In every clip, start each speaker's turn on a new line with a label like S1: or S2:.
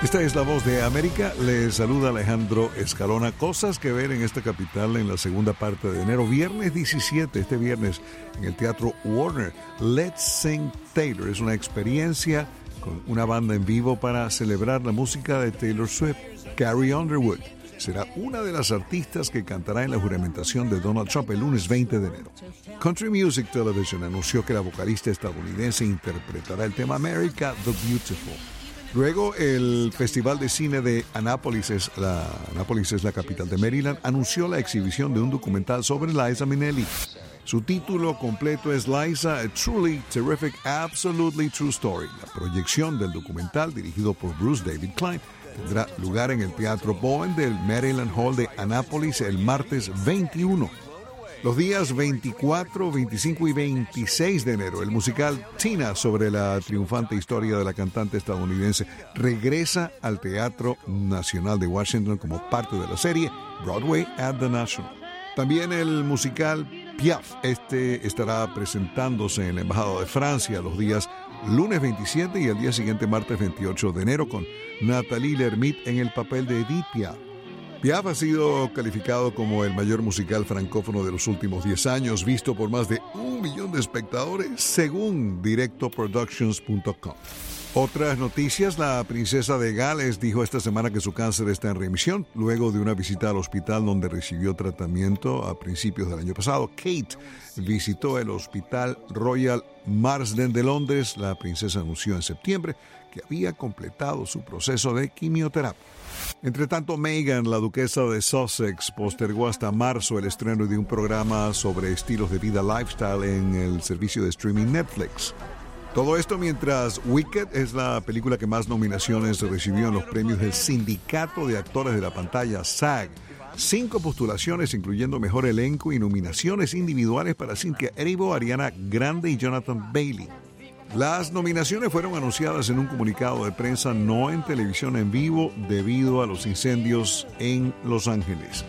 S1: Esta es La Voz de América. Les saluda Alejandro Escalona. Cosas que ver en esta capital en la segunda parte de enero. Viernes 17, este viernes, en el Teatro Warner. Let's Sing Taylor. Es una experiencia con una banda en vivo para celebrar la música de Taylor Swift. Carrie Underwood será una de las artistas que cantará en la juramentación de Donald Trump el lunes 20 de enero. Country Music Television anunció que la vocalista estadounidense interpretará el tema America the Beautiful. Luego, el Festival de Cine de Annapolis es la capital de Maryland, anunció la exhibición de un documental sobre Liza Minnelli. Su título completo es Liza, A Truly Terrific, Absolutely True Story. La proyección del documental, dirigido por Bruce David Klein, tendrá lugar en el Teatro Bowen del Maryland Hall de Annapolis el martes 21. Los días 24, 25 y 26 de enero, el musical Tina, sobre la triunfante historia de la cantante estadounidense, regresa al Teatro Nacional de Washington como parte de la serie Broadway at the National. También el musical Piaf, estará presentándose en la Embajada de Francia los días lunes 27 y el día siguiente martes 28 de enero con Nathalie Lermit en el papel de Edith Piaf. Piaf ha sido calificado como el mayor musical francófono de los últimos 10 años, visto por más de 1 millón de espectadores, según directoproductions.com. Otras noticias: la princesa de Gales dijo esta semana que su cáncer está en remisión, luego de una visita al hospital donde recibió tratamiento a principios del año pasado. Kate visitó el Hospital Royal Marsden de Londres. La princesa anunció en septiembre que había completado su proceso de quimioterapia. Entre tanto, Meghan, la duquesa de Sussex, postergó hasta marzo el estreno de un programa sobre estilos de vida lifestyle en el servicio de streaming Netflix. Todo esto mientras Wicked es la película que más nominaciones recibió en los premios del Sindicato de Actores de la Pantalla, SAG. 5 postulaciones, incluyendo mejor elenco, y nominaciones individuales para Cynthia Erivo, Ariana Grande y Jonathan Bailey. Las nominaciones fueron anunciadas en un comunicado de prensa, no en televisión en vivo, debido a los incendios en Los Ángeles.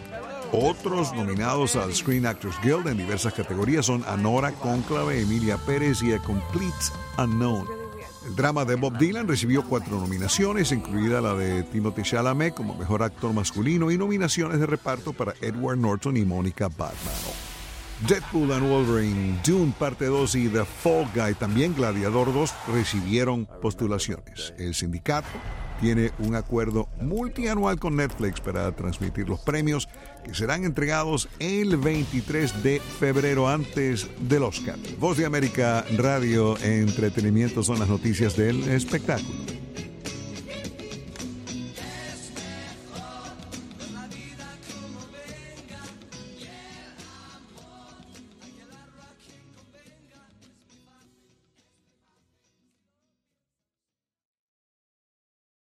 S1: Otros nominados al Screen Actors Guild en diversas categorías son Anora, Cónclave, Emilia Pérez y A Complete Unknown. El drama de Bob Dylan recibió 4 nominaciones, incluida la de Timothée Chalamet como mejor actor masculino, y nominaciones de reparto para Edward Norton y Monica Badman. Deadpool and Wolverine, Dune Parte 2 y The Fall Guy, también Gladiador 2, recibieron postulaciones. El sindicato tiene un acuerdo multianual con Netflix para transmitir los premios, que serán entregados el 23 de febrero, antes del Oscar. Voz de América Radio Entretenimiento son las noticias del espectáculo.